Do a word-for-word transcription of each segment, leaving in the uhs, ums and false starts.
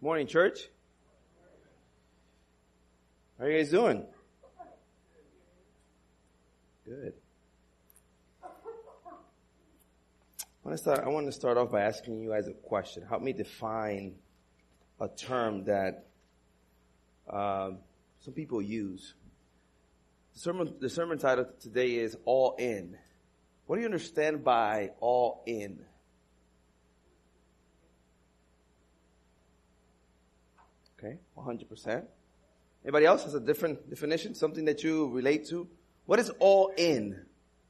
Morning, church. How are you guys doing? Good. I want to start, I want to start off by asking you guys a question. Help me define a term that um, some people use. The sermon, the sermon title today is All In. What do you understand by all in? Okay, one hundred percent. Anybody else has a different definition? Something that you relate to? What is all in?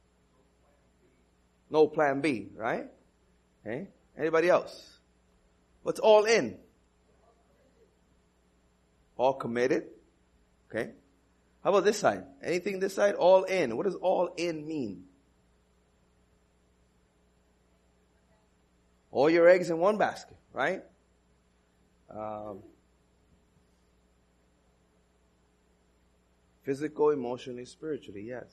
No plan B, right? Okay. Anybody else? What's all in? All committed. Okay. How about this side? Anything this side? All in. What does all in mean? All your eggs in one basket, right? Um, Physical, emotionally, spiritually, yes.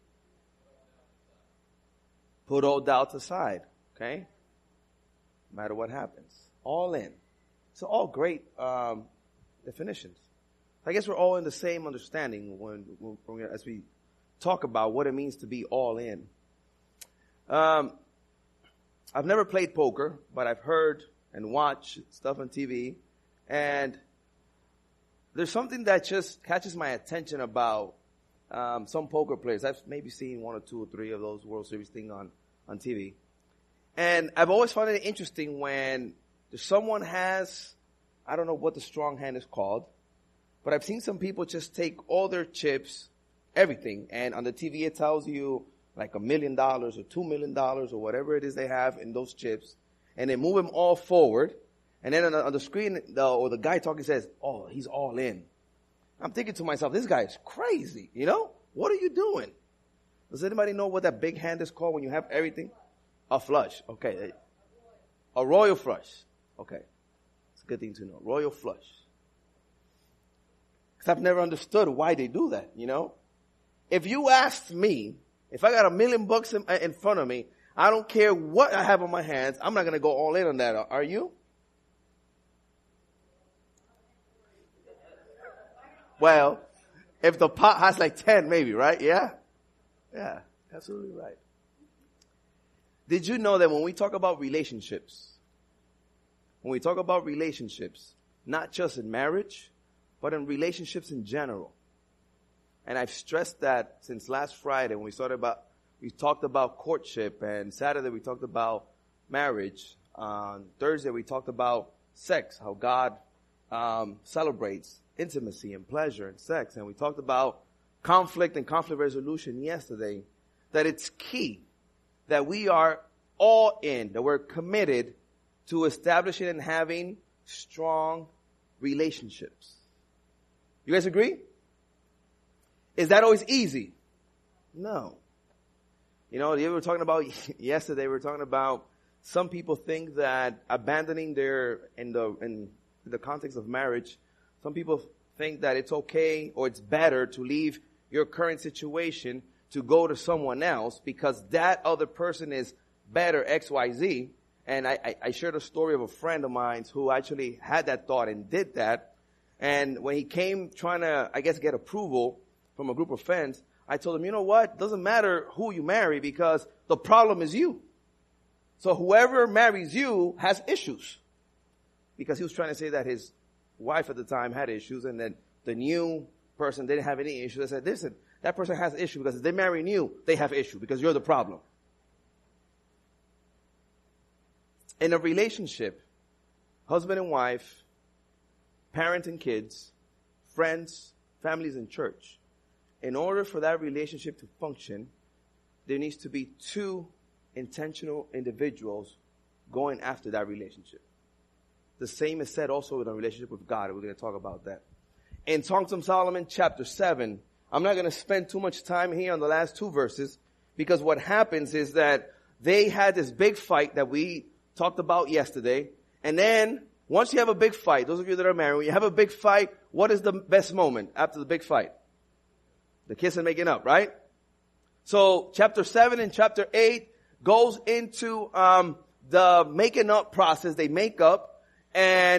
Put all doubt aside, okay? No matter what happens. All in. So all great um, definitions. I guess we're all in the same understanding when, when as we talk about what it means to be all in. Um, I've never played poker, but I've heard and watched stuff on T V, and there's something that just catches my attention about um, some poker players. I've maybe seen one or two or three of those World Series thing on, on T V. And I've always found it interesting when someone has, I don't know what the strong hand is called, but I've seen some people just take all their chips, everything, and on the T V it tells you like a million dollars or two million dollars or whatever it is they have in those chips, and they move them all forward. And then on the, on the screen, the, or the guy talking says, oh, he's all in. I'm thinking to myself, this guy is crazy, you know? What are you doing? Does anybody know what that big hand is called when you have everything? A flush. Okay. A royal flush. Okay. It's a good thing to know. Royal flush. Because I've never understood why they do that, you know? If you asked me, if I got a million bucks in, in front of me, I don't care what I have on my hands, I'm not going to go all in on that. Are you? Well, if the pot has like ten, maybe, right? Yeah? Yeah, absolutely right. Did you know that when we talk about relationships, when we talk about relationships, not just in marriage, but in relationships in general, and I've stressed that since last Friday when we started about, we talked about courtship, and Saturday we talked about marriage. On Thursday we talked about sex, how God um, celebrates intimacy and pleasure and sex. And we talked about conflict and conflict resolution yesterday, that it's key that we are all in, that we're committed to establishing and having strong relationships. You guys agree? Is that always easy? No. You know, you were talking about yesterday, we were talking about some people think that abandoning their, in the, in the context of marriage, some people think that it's okay or it's better to leave your current situation to go to someone else because that other person is better X Y Z. And I, I, I shared a story of a friend of mine who actually had that thought and did that. And when he came trying to, I guess, get approval from a group of friends, I told him, you know what? It doesn't matter who you marry because the problem is you. So whoever marries you has issues. Because he was trying to say that his wife at the time had issues, and then the new person didn't have any issues. I said, listen, that person has issues because if they marry you, they have issue because you're the problem. In a relationship, husband and wife, parent and kids, friends, families and church, in order for that relationship to function, there needs to be two intentional individuals going after that relationship. The same is said also in a relationship with God. We're going to talk about that. In Songs of Solomon chapter seven, I'm not going to spend too much time here on the last two verses because what happens is that they had this big fight that we talked about yesterday. And then once you have a big fight, those of you that are married, when you have a big fight, what is the best moment after the big fight? The kiss and making up, right? So chapter seven and chapter eight goes into um the making up process. They make up. And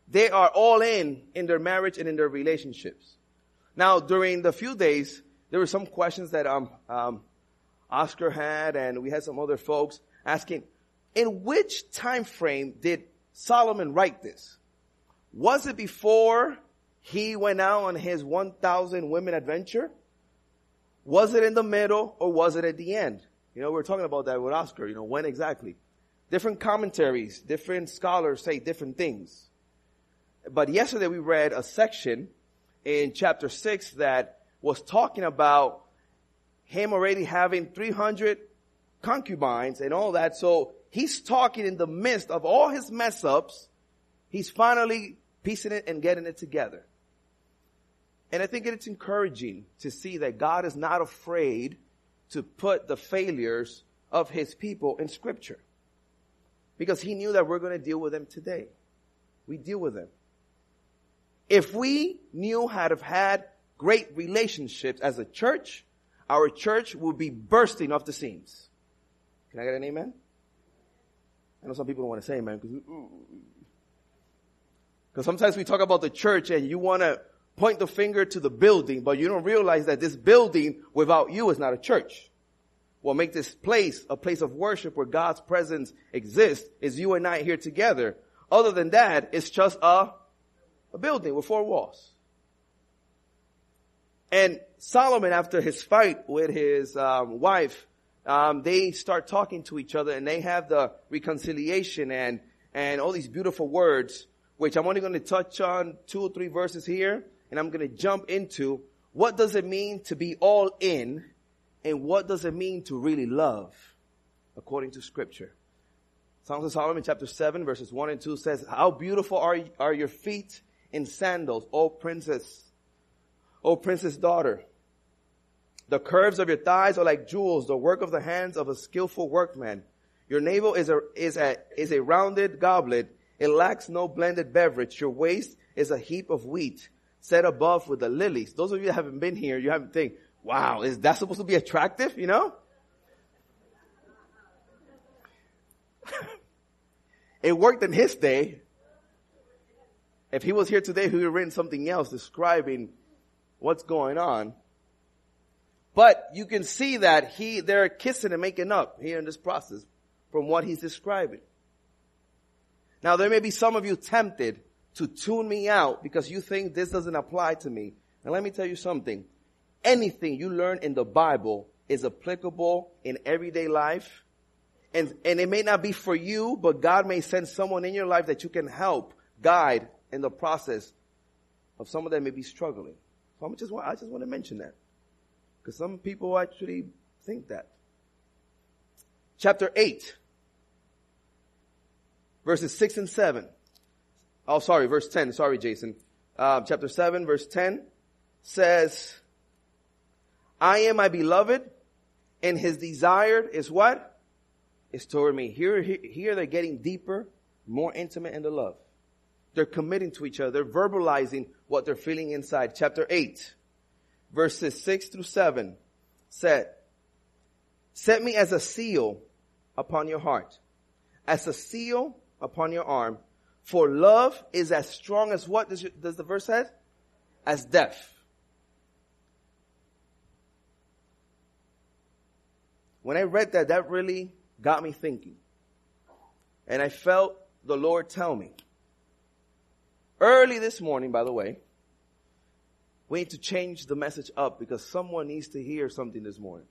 they are all in in their marriage and in their relationships. Now, during the few days, there were some questions that um, um, Oscar had, and we had some other folks asking, in which time frame did Solomon write this? Was it before he went out on his one thousand women adventure? Was it in the middle, or was it at the end? You know, we were talking about that with Oscar, you know, when exactly? Different commentaries, different scholars say different things. But yesterday we read a section in chapter six that was talking about him already having three hundred concubines and all that. So he's talking in the midst of all his mess ups. He's finally piecing it and getting it together. And I think it's encouraging to see that God is not afraid to put the failures of his people in Scripture. Because he knew that we're going to deal with them today. We deal with them. If we knew how to have had great relationships as a church, our church would be bursting off the seams. Can I get an amen? I know some people don't want to say amen because because sometimes we talk about the church and you want to point the finger to the building, but you don't realize that this building without you is not a church. What makes this place a place of worship where God's presence exists is you and I here together. Other than that, it's just a, a building with four walls. And Solomon, after his fight with his um, wife, um, they start talking to each other and they have the reconciliation and, and all these beautiful words, which I'm only going to touch on two or three verses here. And I'm going to jump into what does it mean to be all in and what does it mean to really love according to Scripture. Songs of Solomon chapter seven verses one and two says, how beautiful are, are your feet in sandals, O princess, O princess daughter. The curves of your thighs are like jewels, the work of the hands of a skillful workman. Your navel is a, is a, is a rounded goblet. It lacks no blended beverage. Your waist is a heap of wheat set above with the lilies. Those of you that haven't been here, you haven't think, wow, is that supposed to be attractive? You know? It worked in his day. If he was here today, he would have written something else describing what's going on. But you can see that he, they're kissing and making up here in this process from what he's describing. Now there may be some of you tempted to tune me out because you think this doesn't apply to me. And let me tell you something. Anything you learn in the Bible is applicable in everyday life. And, and it may not be for you, but God may send someone in your life that you can help, guide in the process of someone that may be struggling. So I'm just, I just want to mention that. Because some people actually think that. Chapter eight. Verses six and seven. Oh, sorry, verse ten. Sorry, Jason. Uh, chapter seven, verse ten says, I am my beloved, and his desire is what? Is toward me. Here, here, here they're getting deeper, more intimate in the love. They're committing to each other. They're verbalizing what they're feeling inside. Chapter eight, verses six through seven said, set me as a seal upon your heart, as a seal upon your arm. For love is as strong as what does, does the verse say? As death. When I read that, that really got me thinking. And I felt the Lord tell me. Early this morning, by the way, we need to change the message up because someone needs to hear something this morning.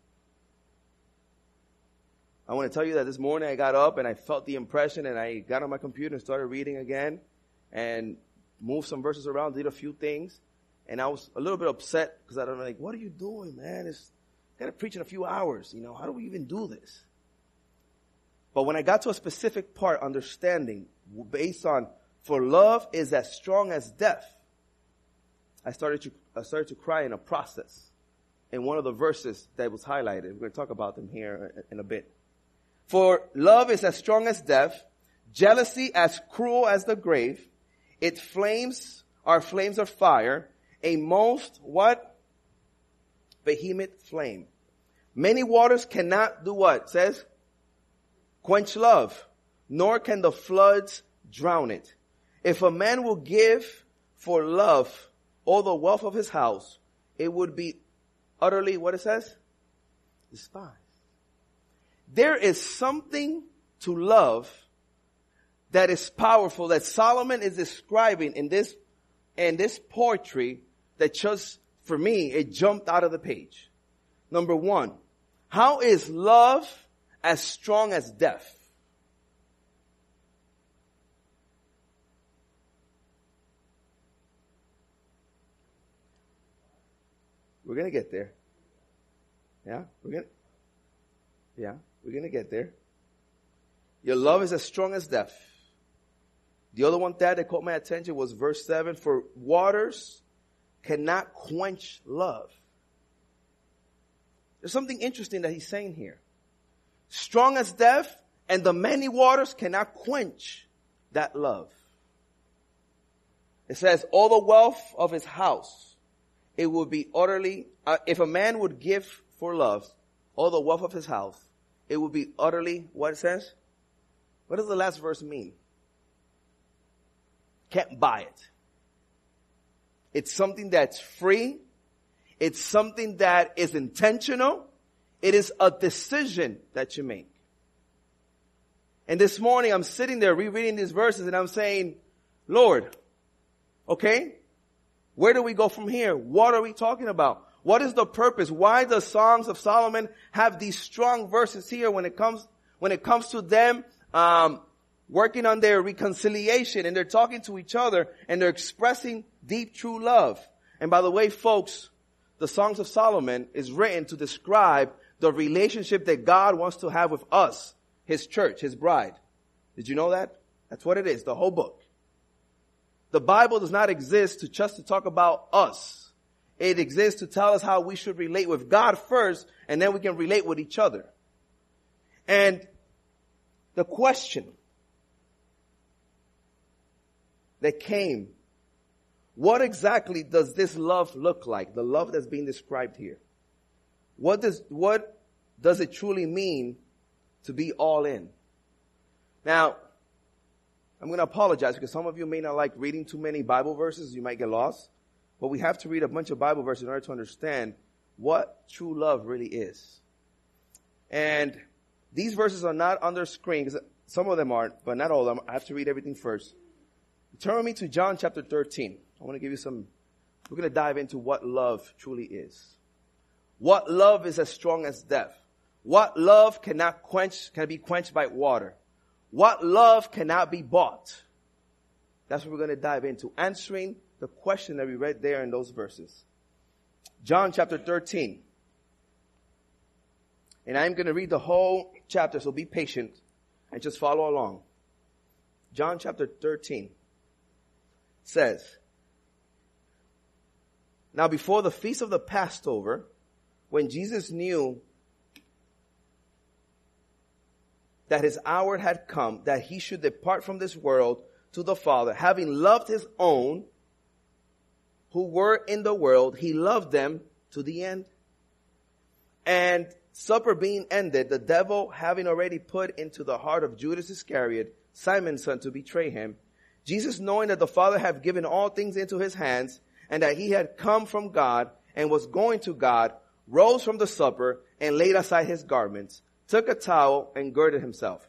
I want to tell you that this morning I got up and I felt the impression and I got on my computer and started reading again and moved some verses around, did a few things. And I was a little bit upset because I don't know, like, what are you doing, man? It's got to preach in a few hours. You know, how do we even do this? But when I got to a specific part, understanding based on, for love is as strong as death, I started to, I started to cry in a process in one of the verses that was highlighted. We're going to talk about them here in a bit. For love is as strong as death, jealousy as cruel as the grave. Its flames are flames of fire, a most, what? Vehement flame. Many waters cannot do what? It says, quench love, nor can the floods drown it. If a man will give for love all the wealth of his house, it would be utterly, what it says? Despised. There is something to love that is powerful that Solomon is describing in this, in this poetry that just, for me, it jumped out of the page. Number one, how is love as strong as death? We're going to get there. Yeah, we're going to, yeah, we're going to get there. Your love is as strong as death. The other one that, that caught my attention was verse seven. For waters cannot quench love. There's something interesting that he's saying here. Strong as death, and the many waters cannot quench that love. It says, all the wealth of his house, it would be utterly, uh, if a man would give for love all the wealth of his house, it would be utterly, what it says? What does the last verse mean? Can't buy it. It's something that's free. It's something that is intentional. It is a decision that you make. And this morning I'm sitting there rereading these verses and I'm saying, Lord, okay, where do we go from here? What are we talking about? What is the purpose? Why does Songs of Solomon have these strong verses here when it comes, when it comes to them, um, working on their reconciliation, and they're talking to each other and they're expressing deep true love? And by the way, folks, the Songs of Solomon is written to describe the relationship that God wants to have with us, His church, His bride. Did you know that? That's what it is, the whole book. The Bible does not exist to just to talk about us. It exists to tell us how we should relate with God first, and then we can relate with each other. And the question that came, what exactly does this love look like? The love that's being described here. What does, what does it truly mean to be all in? Now, I'm going to apologize because some of you may not like reading too many Bible verses. You might get lost. But we have to read a bunch of Bible verses in order to understand what true love really is. And these verses are not on the screen. Some of them aren't, but not all of them. I have to read everything first. Turn with me to John chapter thirteen. I want to give you some, we're going to dive into what love truly is. What love is as strong as death. What love cannot quench, can be quenched by water. What love cannot be bought. That's what we're going to dive into. Answering the question that we read there in those verses. John chapter thirteen. And I'm going to read the whole chapter, so be patient and just follow along. John chapter thirteen says, now before the feast of the Passover, when Jesus knew that his hour had come, that he should depart from this world to the Father, having loved his own who were in the world, he loved them to the end. And supper being ended, the devil having already put into the heart of Judas Iscariot, Simon's son, to betray him, Jesus, knowing that the Father had given all things into his hands, and that he had come from God and was going to God, rose from the supper and laid aside his garments, took a towel and girded himself.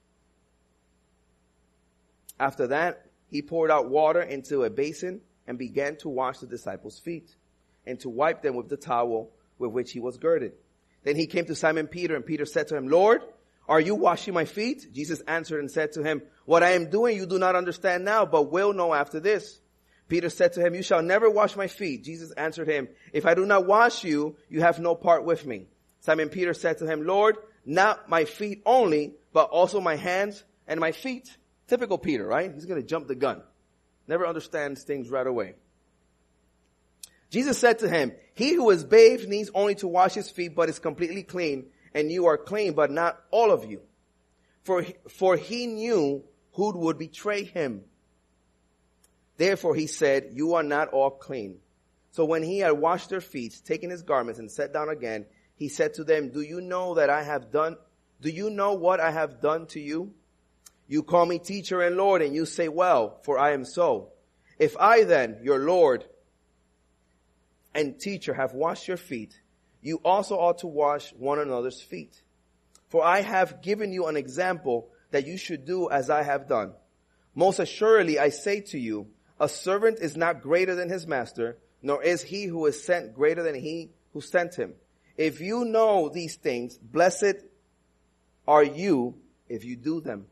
After that, he poured out water into a basin and began to wash the disciples' feet and to wipe them with the towel with which he was girded. Then he came to Simon Peter, and Peter said to him, Lord, are you washing my feet? Jesus answered and said to him, what I am doing you do not understand now, but will know after this. Peter said to him, you shall never wash my feet. Jesus answered him, if I do not wash you, you have no part with me. Simon Peter said to him, Lord, not my feet only, but also my hands and my feet. Typical Peter, right? He's going to jump the gun. Never understands things right away. Jesus said to him, he who is bathed needs only to wash his feet, but is completely clean, and you are clean, but not all of you. For, for he knew who would betray him. Therefore he said, you are not all clean. So when he had washed their feet, taken his garments and sat down again, he said to them, do you know that I have done, do you know what I have done to you? You call me teacher and Lord, and you say, well, for I am so. If I then, your Lord and teacher, have washed your feet, you also ought to wash one another's feet. For I have given you an example that you should do as I have done. Most assuredly, I say to you, a servant is not greater than his master, nor is he who is sent greater than he who sent him. If you know these things, blessed are you if you do them.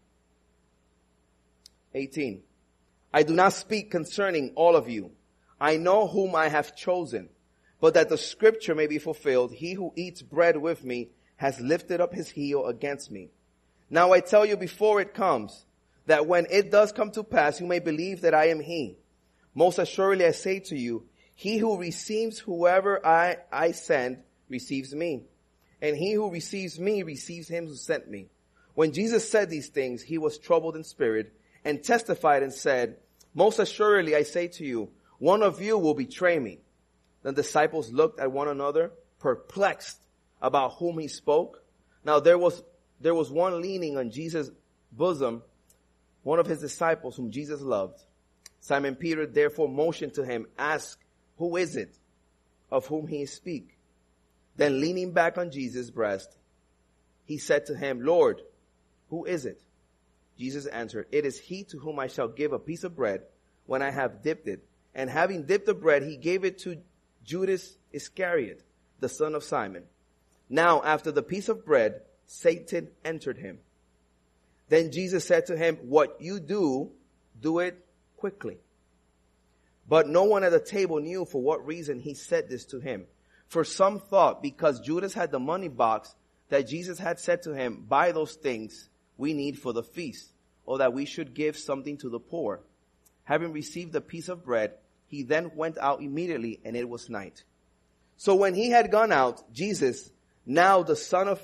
eighteen. I do not speak concerning all of you. I know whom I have chosen, but that the scripture may be fulfilled, he who eats bread with me has lifted up his heel against me. Now I tell you before it comes, that when it does come to pass, you may believe that I am he. Most assuredly I say to you, he who receives whoever I, I send receives me. And he who receives me receives him who sent me. When Jesus said these things, he was troubled in spirit and testified and said, most assuredly I say to you, one of you will betray me. The disciples looked at one another, perplexed about whom he spoke. Now there was, there was one leaning on Jesus' bosom, one of his disciples whom Jesus loved. Simon Peter therefore motioned to him, ask, who is it of whom he speak? Then leaning back on Jesus' breast, he said to him, Lord, who is it? Jesus answered, it is he to whom I shall give a piece of bread when I have dipped it. And having dipped the bread, he gave it to Judas Iscariot, the son of Simon. Now after the piece of bread, Satan entered him. Then Jesus said to him, what you do, do it quickly. But no one at the table knew for what reason he said this to him. For some thought, because Judas had the money box, that Jesus had said to him, buy those things we need for the feast, or that we should give something to the poor. Having received a piece of bread, he then went out immediately, and it was night. So when he had gone out, Jesus, now the son of,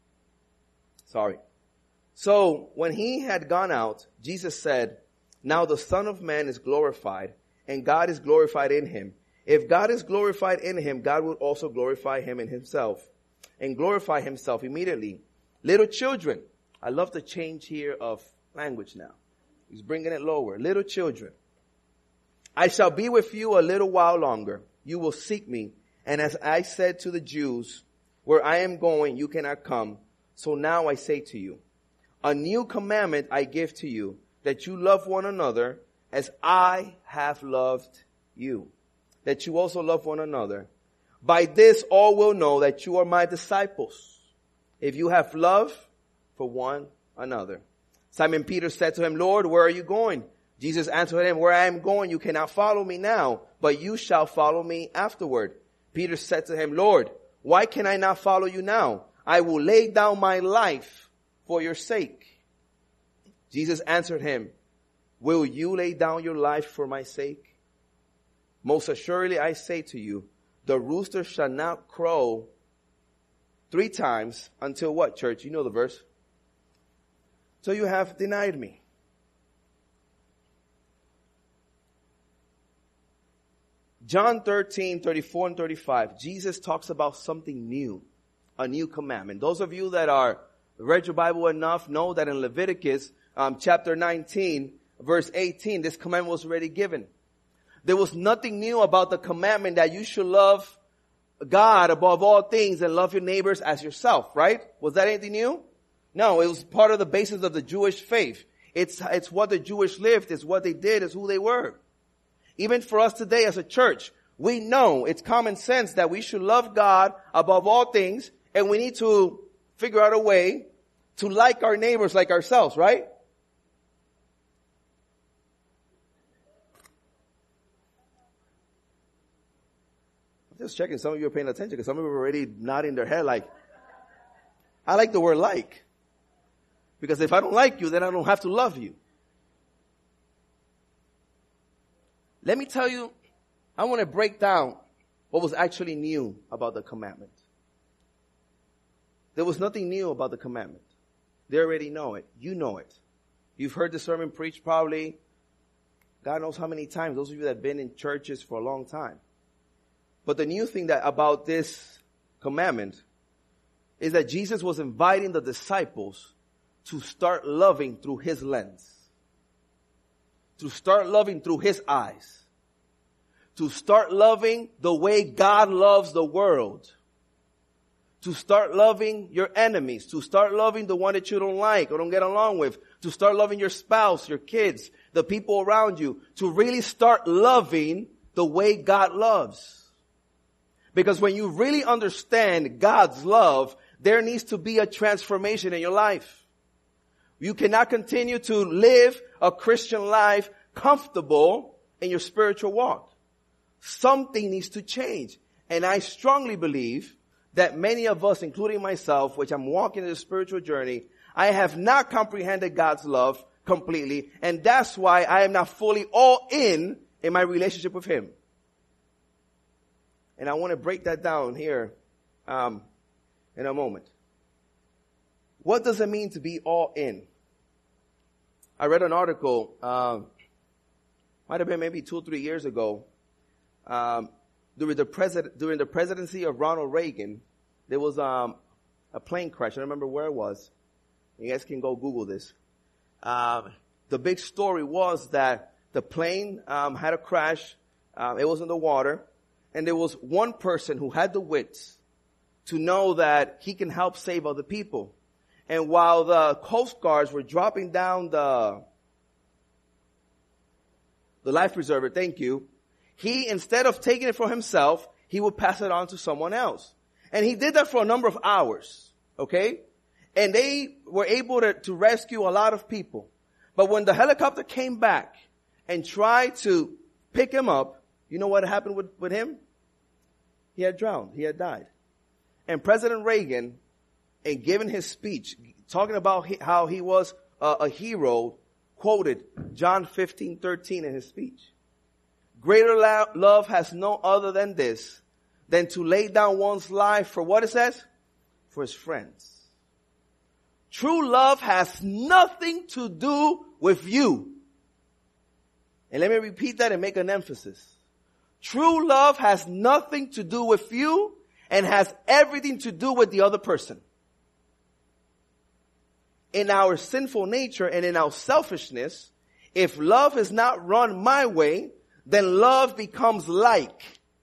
sorry. So when he had gone out, Jesus said, now the Son of Man is glorified, and God is glorified in him. If God is glorified in him, God will also glorify him in himself, and glorify himself immediately. Little children, I love the change here of language now. He's bringing it lower. Little children, I shall be with you a little while longer. You will seek me. And as I said to the Jews, where I am going, you cannot come. So now I say to you, a new commandment I give to you, that you love one another as I have loved you, that you also love one another. By this all will know that you are my disciples, if you have love for one another. Simon Peter said to him, Lord, where are you going? Jesus answered him, where I am going, you cannot follow me now, but you shall follow me afterward. Peter said to him, Lord, why can I not follow you now? I will lay down my life for your sake. Jesus answered him, will you lay down your life for my sake? Most assuredly I say to you, the rooster shall not crow three times until what, church? You know the verse. So you have denied me. John thirteen, thirty-four and thirty-five, Jesus talks about something new, a new commandment. Those of you that are read your Bible enough know that in Leviticus um, chapter nineteen, verse eighteen, this commandment was already given. There was nothing new about the commandment that you should love God above all things and love your neighbors as yourself, right? Was that anything new? No, it was part of the basis of the Jewish faith. It's, it's what the Jewish lived, it's what they did, it's who they were. Even for us today as a church, we know it's common sense that we should love God above all things, and we need to figure out a way to like our neighbors like ourselves, right? I'm just checking some of you are paying attention because some of you are already nodding their head like, I like the word like. Because if I don't like you, then I don't have to love you. Let me tell you, I want to break down what was actually new about the commandment. There was nothing new about the commandment. They already know it. You know it. You've heard the sermon preached probably God knows how many times, those of you that have been in churches for a long time. But the new thing that about this commandment is that Jesus was inviting the disciples to start loving through his lens. To start loving through his eyes. To start loving the way God loves the world. To start loving your enemies. To start loving the one that you don't like or don't get along with. To start loving your spouse, your kids, the people around you. To really start loving the way God loves. Because when you really understand God's love, there needs to be a transformation in your life. You cannot continue to live a Christian life comfortable in your spiritual walk. Something needs to change. And I strongly believe that many of us, including myself, which I'm walking in the spiritual journey, I have not comprehended God's love completely. And that's why I am not fully all in in my relationship with him. And I want to break that down here um, in a moment. What does it mean to be all in? I read an article, um, might have been maybe two or three years ago, um, during the president during the presidency of Ronald Reagan. There was um, a plane crash. I don't remember where it was. You guys can go Google this. Um, the big story was that the plane um, had a crash. Um, it was in the water. And there was one person who had the wits to know that he can help save other people. And while the Coast Guards were dropping down the, the life preserver, thank you, he, instead of taking it for himself, he would pass it on to someone else. And he did that for a number of hours, okay? And they were able to, to rescue a lot of people. But when the helicopter came back and tried to pick him up, you know what happened with, with him? He had drowned. He had died. And President Reagan, in giving his speech, talking about he, how he was a, a hero, quoted John fifteen thirteen in his speech. Greater lo- love has no other than this, than to lay down one's life for what it says? For his friends. True love has nothing to do with you. And let me repeat that and make an emphasis. True love has nothing to do with you and has everything to do with the other person. In our sinful nature and in our selfishness, if love is not run my way, then love becomes like.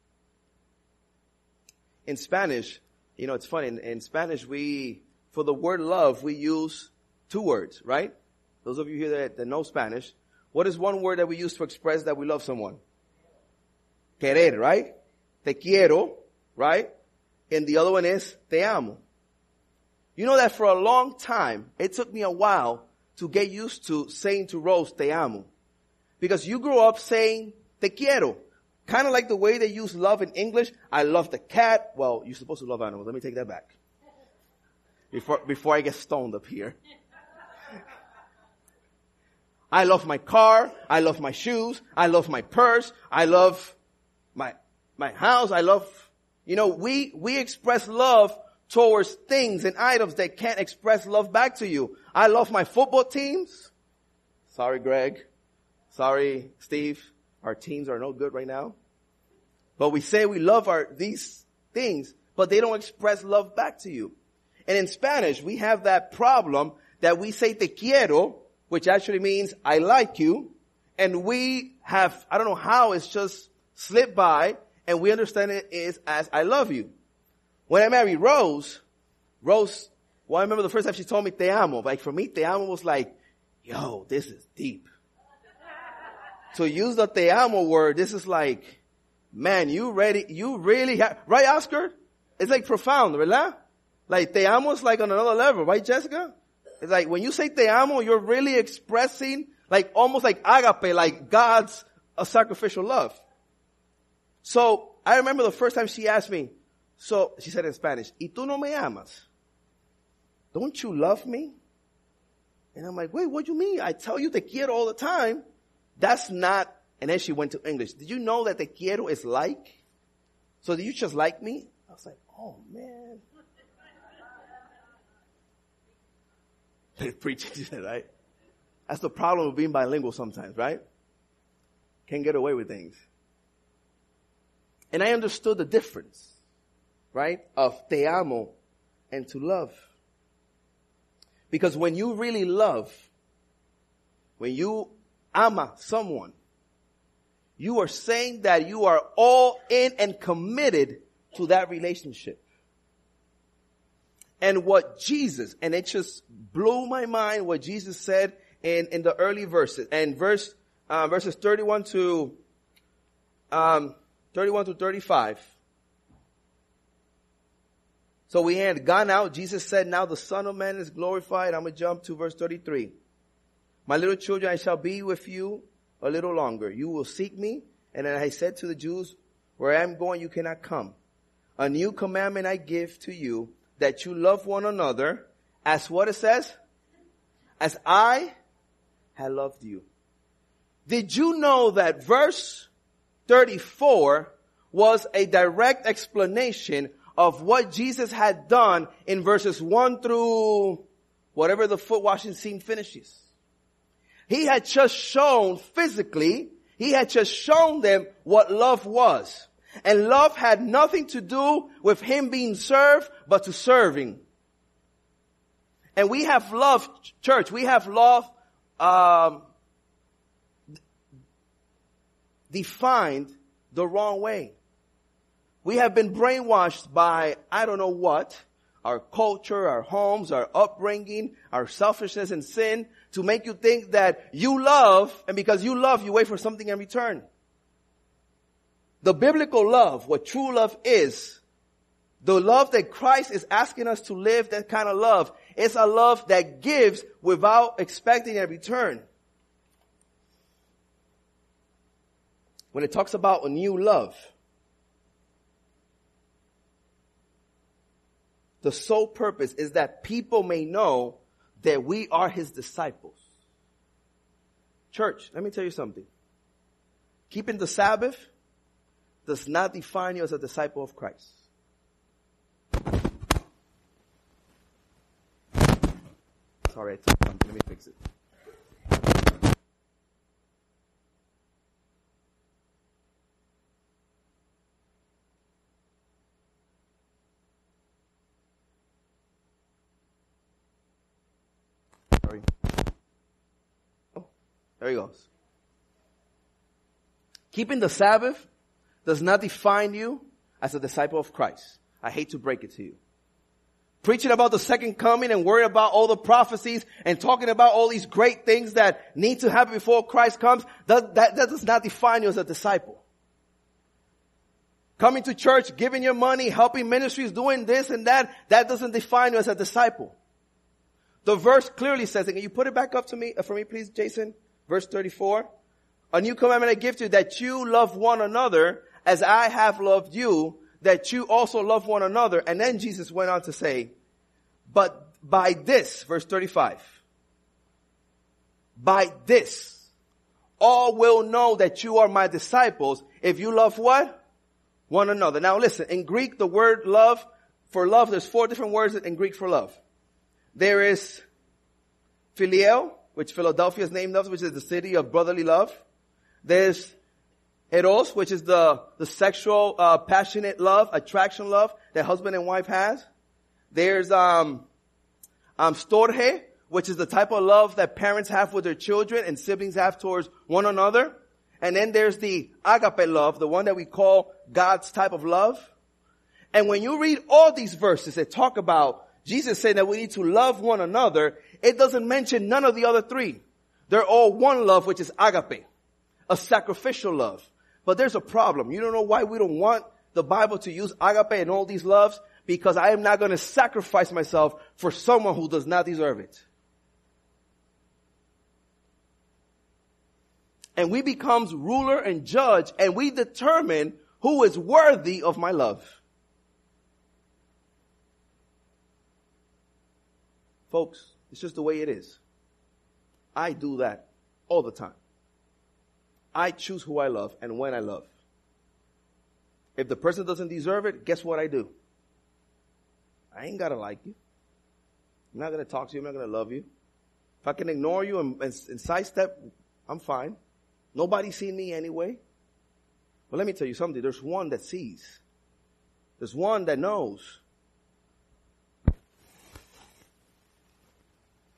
In Spanish, you know, it's funny. In, in Spanish, we, for the word love, we use two words, right? Those of you here that, that know Spanish, what is one word that we use to express that we love someone? Querer, right? Te quiero, right? And the other one is te amo. You know that for a long time, it took me a while to get used to saying to Rose, te amo. Because you grew up saying te quiero. Kind of like the way they use love in English. I love the cat. Well, you're supposed to love animals. Let me take that back. Before, before I get stoned up here. I love my car. I love my shoes. I love my purse. I love my, my house. I love, you know, we, we express love towards things and items that can't express love back to you. I love my football teams. Sorry, Greg. Sorry, Steve. Our teams are no good right now. But we say we love our, these things, but they don't express love back to you. And in Spanish, we have that problem that we say te quiero, which actually means I like you. And we have, I don't know how it's just slipped by, and we understand it is as I love you. When I married Rose, Rose, well, I remember the first time she told me te amo. Like for me, te amo was like, yo, this is deep. To use the te amo word, this is like, man, you ready, you really have, right, Oscar? It's like profound, ¿verdad? Like te amo is like on another level, right, Jessica? It's like when you say te amo, you're really expressing like almost like agape, like God's a sacrificial love. So I remember the first time she asked me, so she said in Spanish, ¿Y tú no me amas? Don't you love me? And I'm like, wait, what do you mean? I tell you te quiero all the time. That's not, and then she went to English. Did you know that te quiero is like? So do you just like me? I was like, oh man. Preaching, right? That's the problem with being bilingual sometimes, right? Can't get away with things. And I understood the difference, right, of te amo and to love. Because when you really love, when you ama someone, you are saying that you are all in and committed to that relationship. And what Jesus, and it just blew my mind what Jesus said in, in the early verses. And verse, uh, verses thirty-one to, um, thirty-one to thirty-five. So we had gone out. Jesus said, now the Son of Man is glorified. I'm going to jump to verse thirty-three. My little children, I shall be with you a little longer. You will seek me. And then I said to the Jews, where I am going, you cannot come. A new commandment I give to you, that you love one another as what it says? As I have loved you. Did you know that verse thirty-four was a direct explanation of what Jesus had done in verses one through whatever the foot washing scene finishes? He had just shown physically, he had just shown them what love was. And love had nothing to do with him being served, but to serving. And we have love, church, we have love um, defined the wrong way. We have been brainwashed by I don't know what, our culture, our homes, our upbringing, our selfishness and sin, to make you think that you love, and because you love, you wait for something in return. The biblical love, what true love is, the love that Christ is asking us to live, that kind of love, is a love that gives without expecting a return. When it talks about a new love, the sole purpose is that people may know that we are his disciples. Church, let me tell you something. Keeping the Sabbath does not define you as a disciple of Christ. Sorry, I took something. Let me fix it. Sorry. Oh, there he goes. Keeping the Sabbath does not define you as a disciple of Christ. I hate to break it to you. Preaching about the second coming and worrying about all the prophecies and talking about all these great things that need to happen before Christ comes, that, that, that does not define you as a disciple. Coming to church, giving your money, helping ministries, doing this and that, that doesn't define you as a disciple. The verse clearly says, and can you put it back up to me, for me please, Jason? Verse thirty-four. A new commandment I give to you, that you love one another as I have loved you, that you also love one another. And then Jesus went on to say, but by this, verse thirty-five, by this, all will know that you are my disciples if you love what? One another. Now listen, in Greek, the word love, for love, there's four different words in Greek for love. There is phileo, which Philadelphia is named of, which is the city of brotherly love. There's eros, which is the, the sexual, uh, passionate love, attraction love that husband and wife has. There's, um, um, storge, which is the type of love that parents have with their children and siblings have towards one another. And then there's the agape love, the one that we call God's type of love. And when you read all these verses that talk about Jesus saying that we need to love one another, it doesn't mention none of the other three. They're all one love, which is agape, a sacrificial love. But there's a problem. You don't know why we don't want the Bible to use agape and all these loves? Because I am not going to sacrifice myself for someone who does not deserve it. And we become ruler and judge, and we determine who is worthy of my love. Folks, it's just the way it is. I do that all the time. I choose who I love and when I love. If the person doesn't deserve it, guess what I do? I ain't gotta like you. I'm not gonna talk to you. I'm not gonna love you. If I can ignore you and, and, and sidestep, I'm fine. Nobody's seen me anyway. But let me tell you something. There's one that sees. There's one that knows.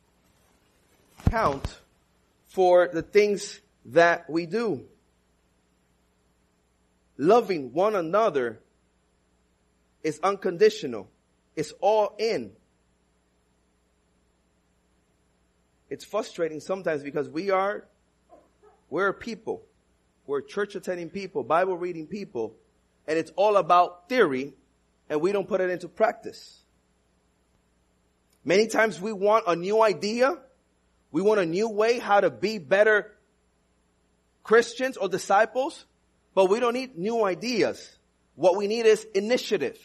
account for the things that we do. Loving one another is unconditional. It's all in. It's frustrating sometimes because we are, we're people. We're church attending people, Bible reading people, and it's all about theory, and we don't put it into practice. Many times we want a new idea. We want a new way how to be better Christians or disciples, but we don't need new ideas. What we need is initiative.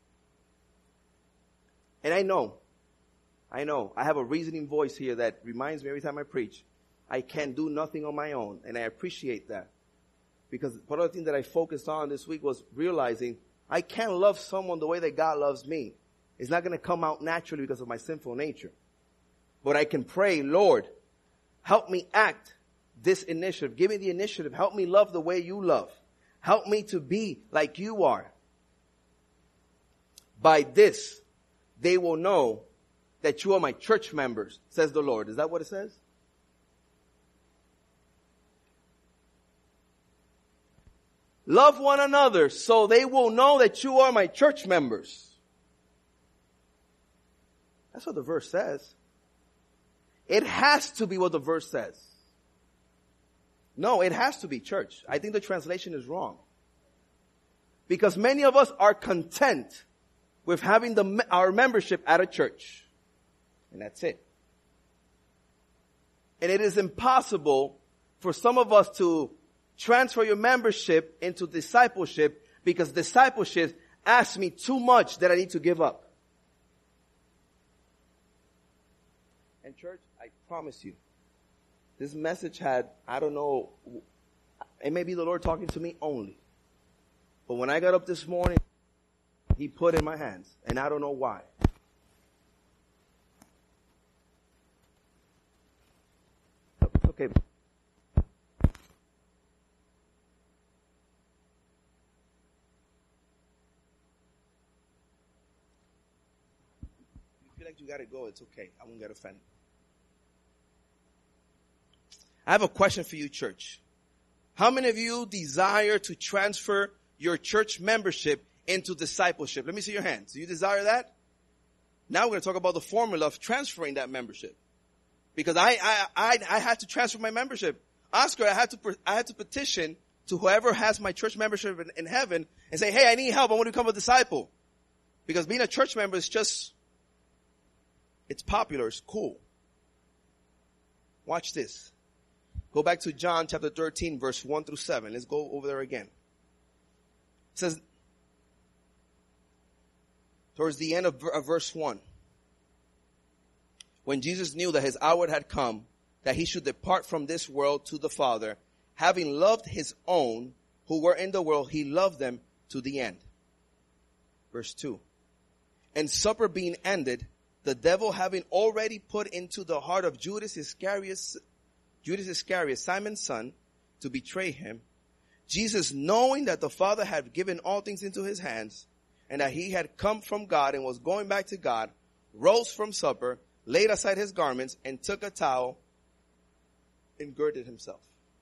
And I know, I know, I have a reasoning voice here that reminds me every time I preach, I can do nothing on my own, and I appreciate that. Because part of the thing that I focused on this week was realizing I can't love someone the way that God loves me. It's not going to come out naturally because of my sinful nature. But I can pray, Lord, help me act this initiative. Give me the initiative. Help me love the way you love. Help me to be like you are. By this, they will know that you are my church members, says the Lord. Is that what it says? Love one another so they will know that you are my church members. That's what the verse says. It has to be what the verse says. No, it has to be, church. I think the translation is wrong. Because many of us are content with having the, our membership at a church. And that's it. And it is impossible for some of us to transfer your membership into discipleship because discipleship asks me too much that I need to give up. And church, I promise you, this message had, I don't know, it may be the Lord talking to me only. But when I got up this morning, He put in my hands, and I don't know why. Okay. You gotta go, it's okay. I won't get offended. I have a question for you, church. How many of you desire to transfer your church membership into discipleship? Let me see your hands. Do you desire that? Now we're going to talk about the formula of transferring that membership. Because I, I, I, I had to transfer my membership. Oscar, I had to, I had to petition to whoever has my church membership in, in heaven and say, hey, I need help. I want to become a disciple. Because being a church member is just, it's popular. It's cool. Watch this. Go back to John chapter thirteen, verse one through seven. Let's go over there again. It says, towards the end of, of verse one, when Jesus knew that his hour had come, that he should depart from this world to the Father, having loved his own who were in the world, he loved them to the end. Verse two. And supper being ended, the devil having already put into the heart of Judas Iscariot, Judas Iscariot, Simon's son, to betray him, Jesus, knowing that the Father had given all things into his hands, and that he had come from God and was going back to God, rose from supper, laid aside his garments, and took a towel and girded himself.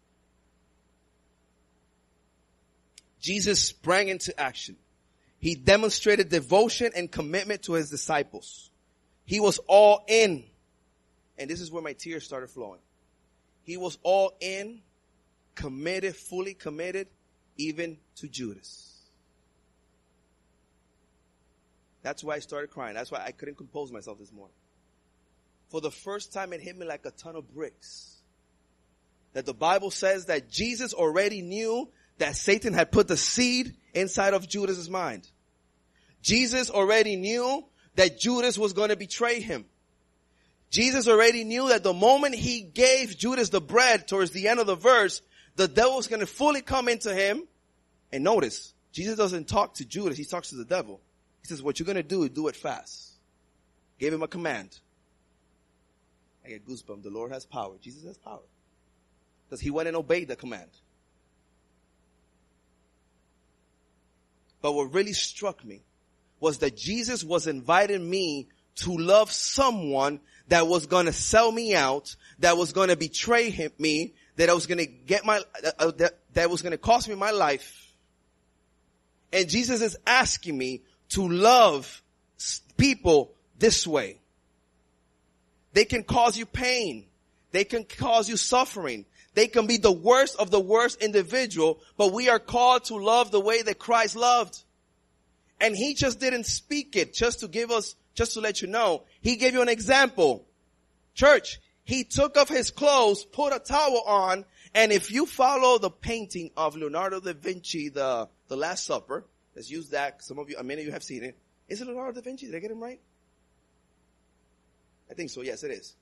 Jesus sprang into action. He demonstrated devotion and commitment to his disciples. He was all in. And this is where my tears started flowing. He was all in, committed, fully committed, even to Judas. That's why I started crying. That's why I couldn't compose myself this morning. For the first time, it hit me like a ton of bricks. That the Bible says that Jesus already knew that Satan had put the seed inside of Judas' mind. Jesus already knew that Judas was going to betray him. Jesus already knew that the moment he gave Judas the bread towards the end of the verse, the devil was going to fully come into him. And notice, Jesus doesn't talk to Judas, he talks to the devil. He says, what you're going to do, do it fast. Gave him a command. I get goosebumps. The Lord has power. Jesus has power. Because he went and obeyed the command. But what really struck me was that Jesus was inviting me to love someone that was going to sell me out, that was going to betray him, me, that I was going to get my, uh, that, that was going to cost me my life. And Jesus is asking me to love people this way. They can cause you pain. They can cause you suffering. They can be the worst of the worst individual, but we are called to love the way that Christ loved. And he just didn't speak it just to give us, just to let you know. He gave you an example. Church, he took off his clothes, put a towel on, and if you follow the painting of Leonardo da Vinci, the, the Last Supper, let's use that. Some of you, many of you have seen it. Is it Leonardo da Vinci? Did I get him right? I think so. Yes, it is.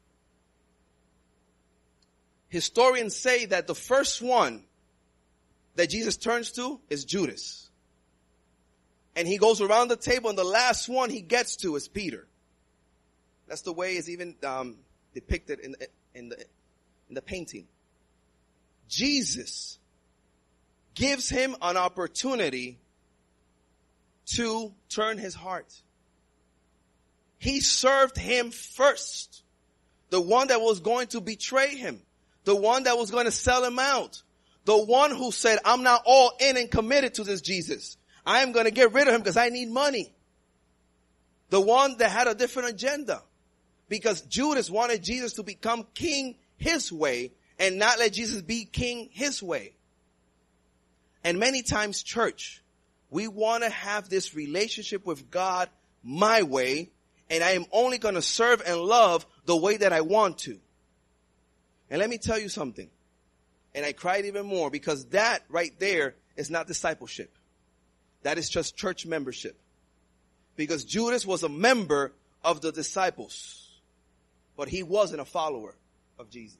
Historians say that the first one that Jesus turns to is Judas. And he goes around the table, and the last one he gets to is Peter. That's the way it's even um, depicted in the, in the in the painting. Jesus gives him an opportunity to turn his heart. He served him first. The one that was going to betray him. The one that was going to sell him out. The one who said, I'm not all in and committed to this Jesus. I am going to get rid of him because I need money. The one that had a different agenda. Because Judas wanted Jesus to become king his way and not let Jesus be king his way. And many times, church, we want to have this relationship with God my way, and I am only going to serve and love the way that I want to. And let me tell you something. And I cried even more because that right there is not discipleship. That is just church membership. Because Judas was a member of the disciples, but he wasn't a follower of Jesus.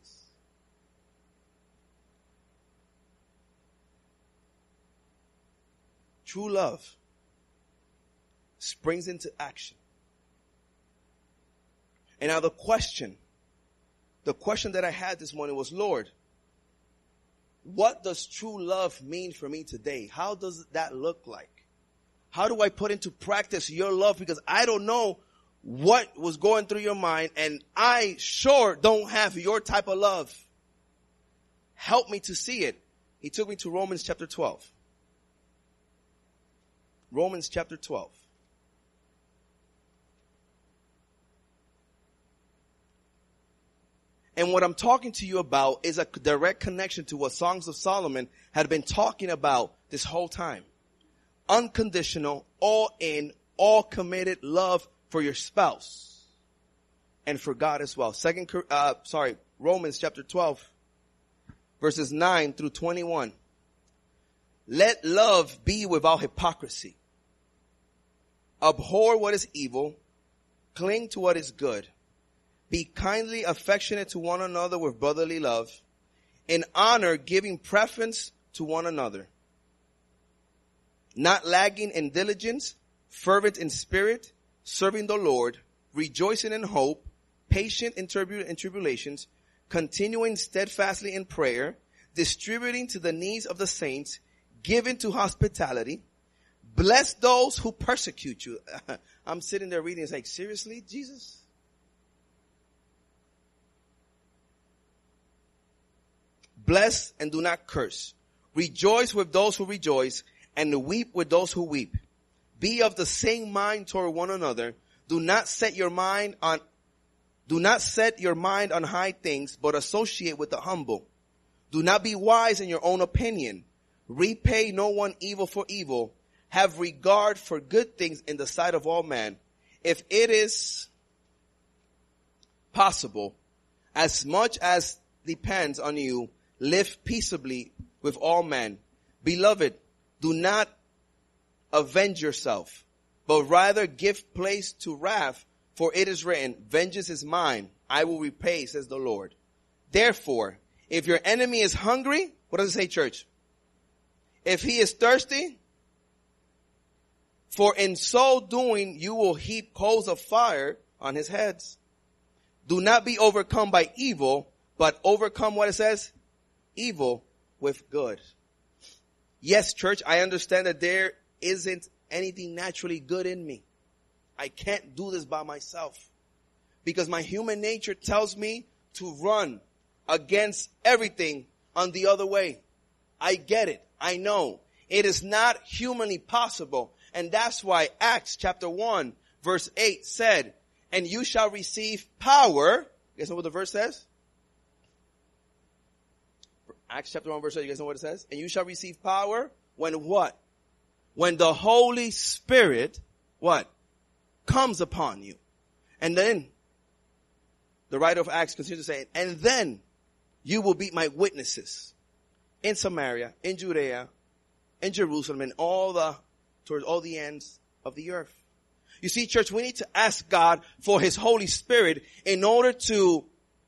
True love springs into action. And now the question, the question that I had this morning was, Lord, what does true love mean for me today? How does that look like? How do I put into practice your love? Because I don't know what was going through your mind, and I sure don't have your type of love. Help me to see it. He took me to Romans chapter twelve. Romans chapter twelve. And what I'm talking to you about is a direct connection to what Songs of Solomon had been talking about this whole time. Unconditional, all in, all committed love for your spouse and for God as well. Second, uh, sorry, Romans chapter twelve, verses nine through twenty-one. Let love be without hypocrisy. Abhor what is evil. Cling to what is good. Be kindly affectionate to one another with brotherly love. In honor, giving preference to one another. Not lagging in diligence, fervent in spirit, serving the Lord, rejoicing in hope, patient in, tribu- in tribulations, continuing steadfastly in prayer, distributing to the needs of the saints, giving to hospitality. Bless those who persecute you. I'm sitting there reading, it's like, seriously, Jesus? Bless and do not curse. Rejoice with those who rejoice, and weep with those who weep. Be of the same mind toward one another. Do not set your mind on, do not set your mind on high things, but associate with the humble. Do not be wise in your own opinion. Repay no one evil for evil. Have regard for good things in the sight of all men. If it is possible, as much as depends on you, live peaceably with all men. Beloved, do not avenge yourself, but rather give place to wrath, for it is written, vengeance is mine, I will repay, says the Lord. Therefore, if your enemy is hungry, what does it say, church? If he is thirsty, for in so doing you will heap coals of fire on his heads. Do not be overcome by evil, but overcome what it says? Evil with good. Yes, church, I understand that there isn't anything naturally good in me. I can't do this by myself. because my human nature tells me to run against everything on the other way. I get it. I know. It is not humanly possible. And that's why Acts chapter one verse eight said, and you shall receive power. You guys know what the verse says? Acts chapter one verse eight, you guys know what it says? And you shall receive power when what? When the Holy Spirit, what? Comes upon you. And then, the writer of Acts continues to say, and then you will be my witnesses in Samaria, in Judea, in Jerusalem, and all the, towards all the ends of the earth. You see, church, we need to ask God for His Holy Spirit in order to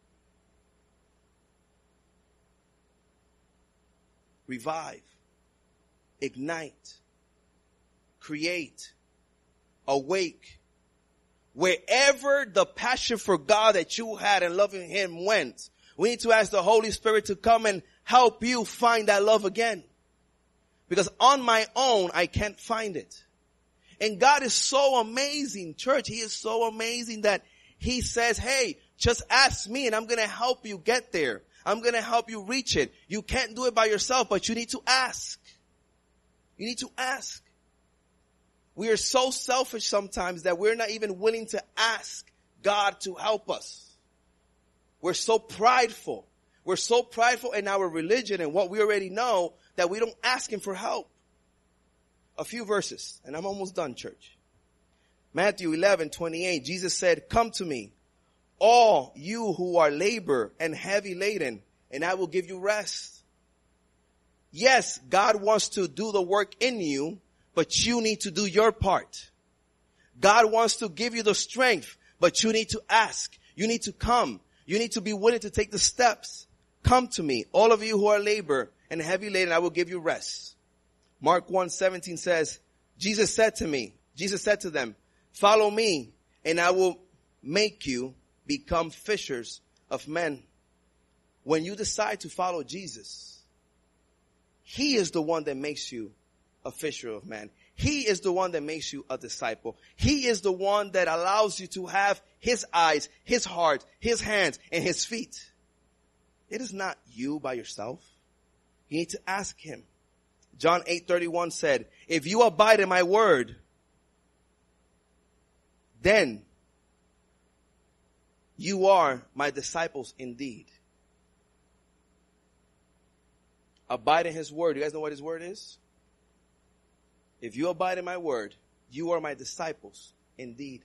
revive, ignite, create, awake. Wherever the passion for God that you had and loving Him went, we need to ask the Holy Spirit to come and help you find that love again. Because on my own, I can't find it. And God is so amazing, church. He is so amazing that He says, hey, just ask me and I'm going to help you get there. I'm going to help you reach it. You can't do it by yourself, but you need to ask. You need to ask. We are so selfish sometimes that we're not even willing to ask God to help us. We're so prideful. We're so prideful in our religion and what we already know that we don't ask Him for help. A few verses, and I'm almost done, church. Matthew eleven twenty-eight, Jesus said, come to me, all you who are labor and heavy laden, and I will give you rest. Yes, God wants to do the work in you, but you need to do your part. God wants to give you the strength, but you need to ask. You need to come. You need to be willing to take the steps. Come to me, all of you who are labor and heavy laden, I will give you rest. Mark one seventeen says, Jesus said to me, Jesus said to them, follow me and I will make you become fishers of men. When you decide to follow Jesus, He is the one that makes you a fisher of men. He is the one that makes you a disciple. He is the one that allows you to have His eyes, His heart, His hands, and His feet. It is not you by yourself. You need to ask Him. John eight thirty-one said, if you abide in my word, then you are my disciples indeed. Abide in His word. You guys know what His word is? If you abide in my word, you are my disciples indeed.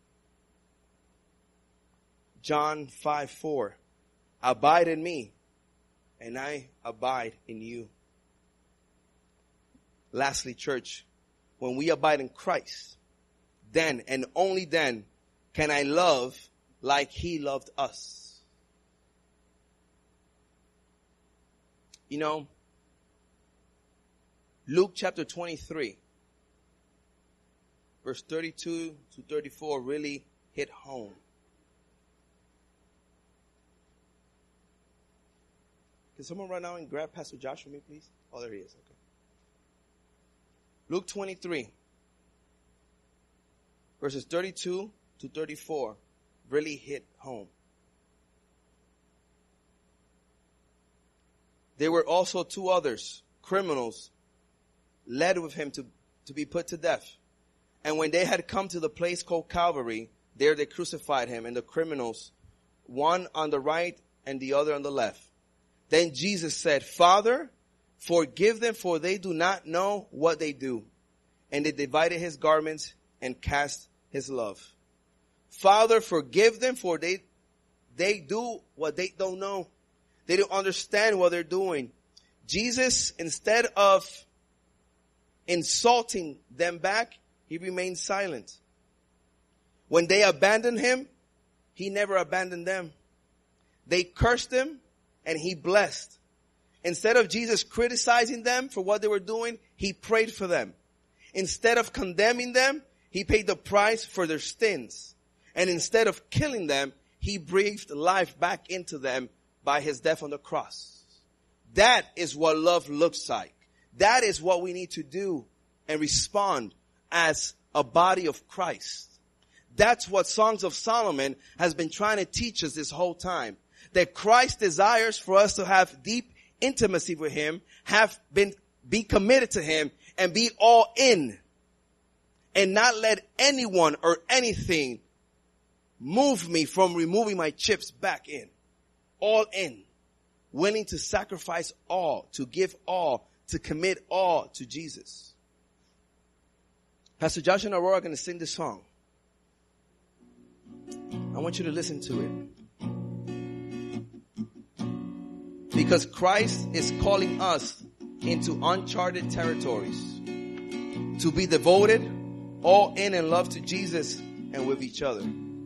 John five four. Abide in me, and I abide in you. Lastly, church, when we abide in Christ, then and only then can I love like He loved us. You know, Luke chapter twenty-three, verse thirty-two to thirty-four really hit home. Can someone run out and grab Pastor Josh for me, please? Oh, there he is. Okay. Luke twenty-three, verses thirty-two to thirty-four really hit home. There were also two others, criminals, led with Him to, to be put to death. And when they had come to the place called Calvary, there they crucified Him and the criminals, one on the right and the other on the left. Then Jesus said, Father, forgive them, for they do not know what they do. And they divided His garments and cast His love. Father, forgive them, for they, they do what they don't know. They don't understand what they're doing. Jesus, instead of insulting them back, He remained silent. When they abandoned Him, He never abandoned them. They cursed Him, and He blessed. Instead of Jesus criticizing them for what they were doing, He prayed for them. Instead of condemning them, He paid the price for their sins. And instead of killing them, He breathed life back into them by His death on the cross. That is what love looks like. That is what we need to do and respond as a body of Christ. That's what Songs of Solomon has been trying to teach us this whole time. That Christ desires for us to have deep intimacy with him, have been, be committed to him, and be all in. And not let anyone or anything move me from removing my chips back in. All in. Willing to sacrifice all, to give all, to commit all to Jesus. Pastor Josh and Aurora are going to sing this song. I want you to listen to it. Because Christ is calling us into uncharted territories. To be devoted, all in and love to Jesus and with each other.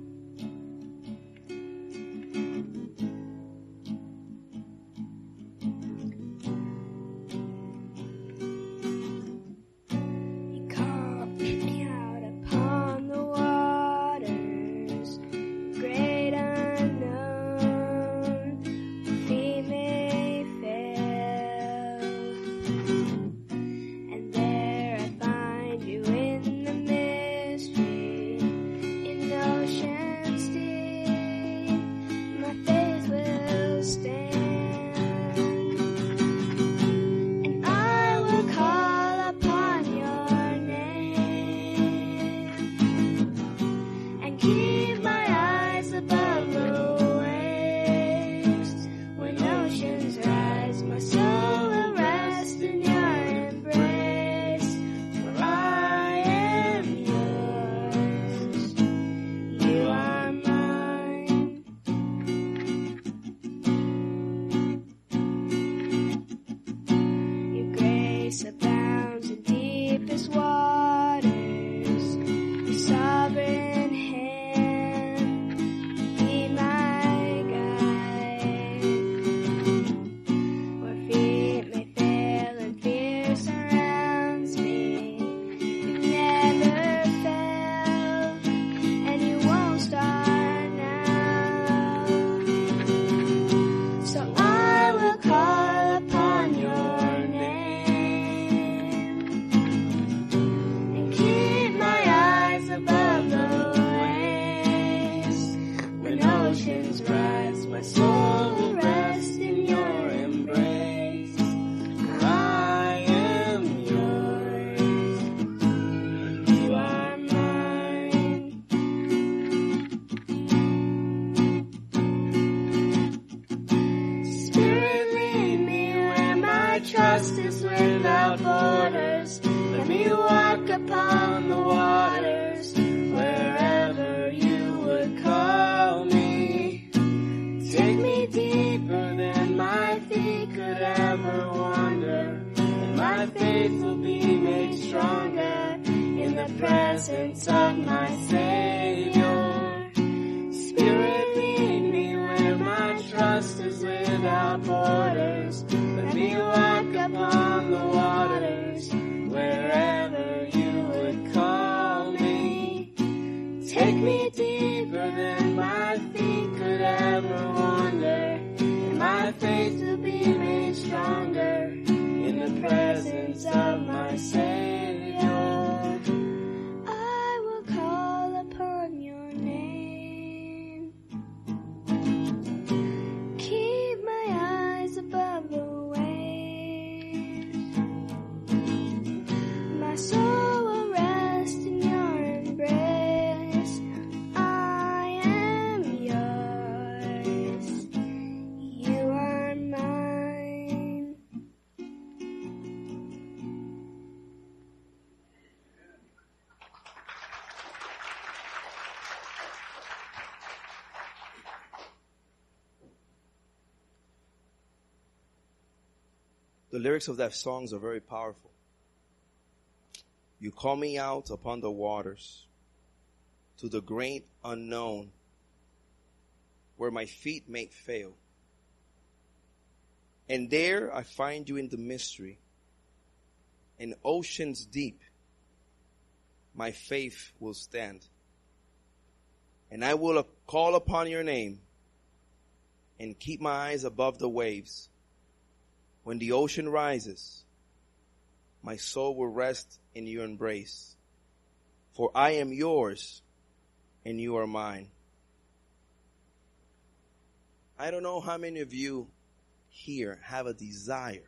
The lyrics of that song are very powerful. You call me out upon the waters to the great unknown where my feet may fail. And there I find you in the mystery. In oceans deep, my faith will stand. And I will call upon your name and keep my eyes above the waves. When the ocean rises, my soul will rest in your embrace. For I am yours, and you are mine. I don't know how many of you here have a desire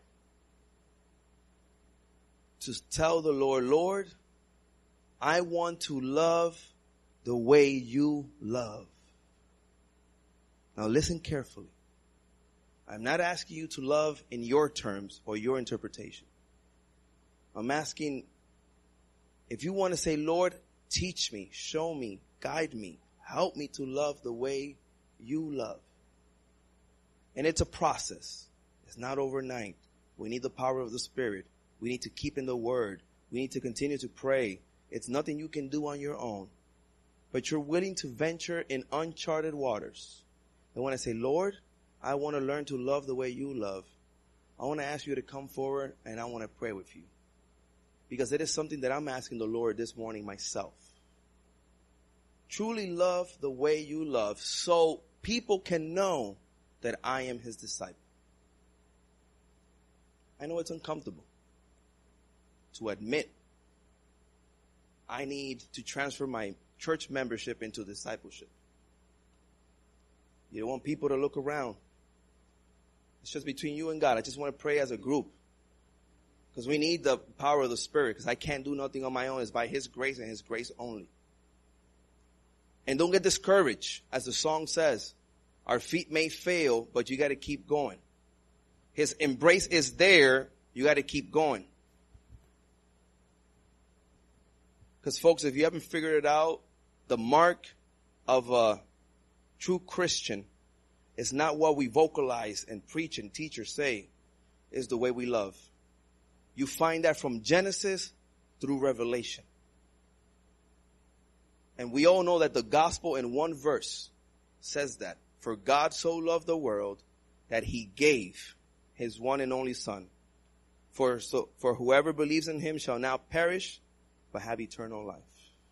to tell the Lord, Lord, I want to love the way you love. Now listen carefully. I'm not asking you to love in your terms or your interpretation. I'm asking if you want to say, Lord, teach me, show me, guide me, help me to love the way you love. And it's a process. It's not overnight. We need the power of the Spirit. We need to keep in the Word. We need to continue to pray. It's nothing you can do on your own. But you're willing to venture in uncharted waters. And when I say, Lord, I want to learn to love the way you love, I want to ask you to come forward and I want to pray with you. Because it is something that I'm asking the Lord this morning myself. Truly love the way you love so people can know that I am his disciple. I know it's uncomfortable to admit I need to transfer my church membership into discipleship. You don't want people to look around. It's just between you and God. I just want to pray as a group. Because we need the power of the Spirit. Because I can't do nothing on my own. It's by his grace and his grace only. And don't get discouraged. As the song says, our feet may fail, but you got to keep going. His embrace is there. You got to keep going. Because folks, if you haven't figured it out, the mark of a true Christian is not what we vocalize and preach and teach or say. It's the way we love. You find that from Genesis through Revelation. And we all know that the gospel in one verse says that. For God so loved the world that he gave his one and only Son. For, so, for whoever believes in him shall not perish, but have eternal life.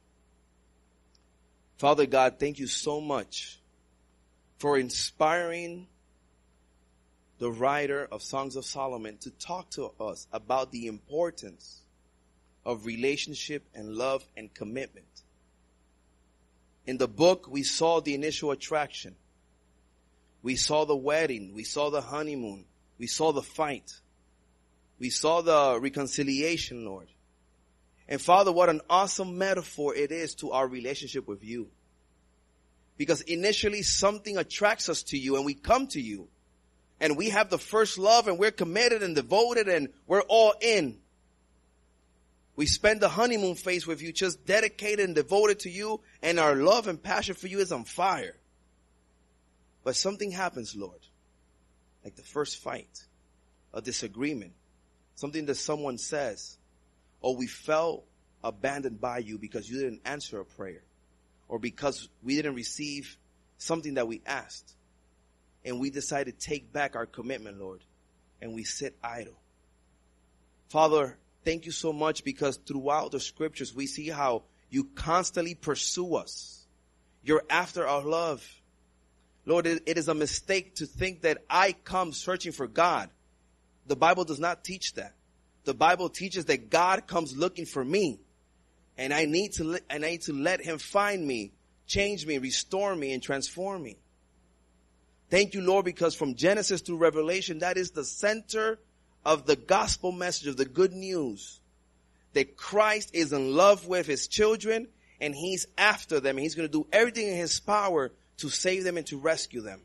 Father God, thank you so much for inspiring the writer of Songs of Solomon to talk to us about the importance of relationship and love and commitment. In the book, we saw the initial attraction. We saw the wedding. We saw the honeymoon. We saw the fight. We saw the reconciliation, Lord. And Father, what an awesome metaphor it is to our relationship with you. Because initially something attracts us to you and we come to you. And we have the first love and we're committed and devoted and we're all in. We spend the honeymoon phase with you, just dedicated and devoted to you, and our love and passion for you is on fire. But something happens, Lord. Like the first fight, a disagreement, something that someone says, or we felt abandoned by you because you didn't answer a prayer, or because we didn't receive something that we asked. And we decide to take back our commitment, Lord, and we sit idle. Father, thank you so much because throughout the scriptures we see how you constantly pursue us. You're after our love. Lord, it, it is a mistake to think that I come searching for God. The Bible does not teach that. The Bible teaches that God comes looking for me. And I need to, and I need to let him find me, change me, restore me, and transform me. Thank you, Lord, because from Genesis through Revelation, that is the center of the gospel message of the good news. That Christ is in love with his children and he's after them. And he's going to do everything in his power to save them and to rescue them.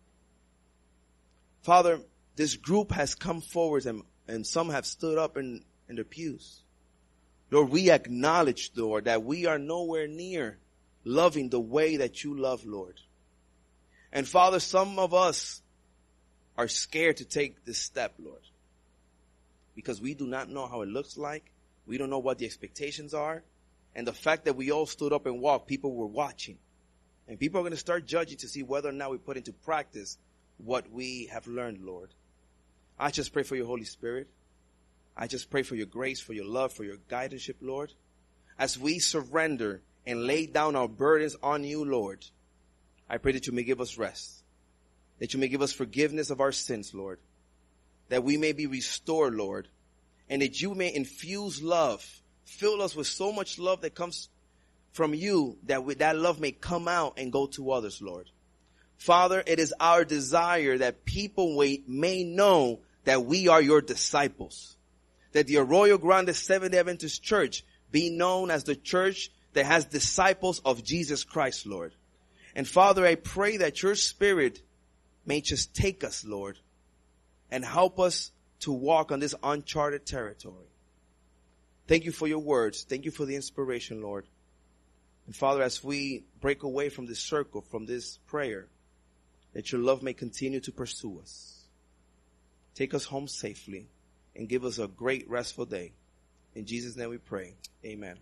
Father, this group has come forward and, and some have stood up in, in their pews. Lord, we acknowledge, Lord, that we are nowhere near loving the way that you love, Lord. And Father, some of us are scared to take this step, Lord. Because we do not know how it looks like. We don't know what the expectations are. And the fact that we all stood up and walked, people were watching. And people are going to start judging to see whether or not we put into practice what we have learned, Lord. I just pray for your Holy Spirit. I just pray for your grace, for your love, for your guidance, Lord. As we surrender and lay down our burdens on you, Lord, I pray that you may give us rest. That you may give us forgiveness of our sins, Lord. That we may be restored, Lord. And that you may infuse love. Fill us with so much love that comes from you, that we, that love may come out and go to others, Lord. Father, it is our desire that people may know that we are your disciples. That the Arroyo Grande Seventh-day Adventist Church be known as the church that has disciples of Jesus Christ, Lord. And Father, I pray that your Spirit may just take us, Lord, and help us to walk on this uncharted territory. Thank you for your words. Thank you for the inspiration, Lord. And Father, as we break away from this circle, from this prayer, that your love may continue to pursue us. Take us home safely and give us a great restful day. In Jesus' name we pray. Amen.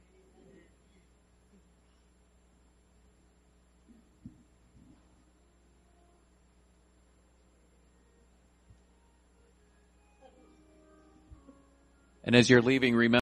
And as you're leaving, remember